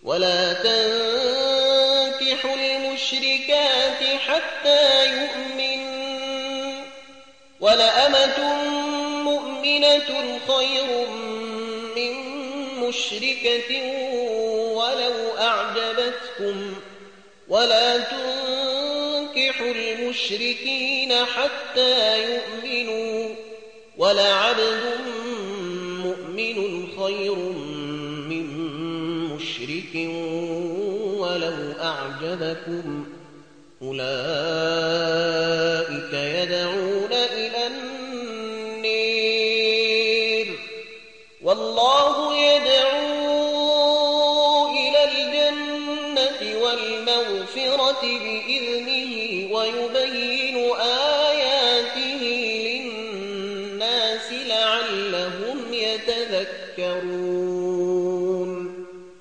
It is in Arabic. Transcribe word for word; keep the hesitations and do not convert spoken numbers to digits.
ولا تنكحوا المشركات حتى يؤمنوا ولأمة مؤمنة خير من مشركة ولو أعجبتكم ولا تنكحوا المشركين حتى يؤمنوا ولعبد مؤمن خير من مشرك ولو أعجبكم أولئك يدعون إلى النير والله يدعو إلى الجنة والمغفرة بإذنه ويبين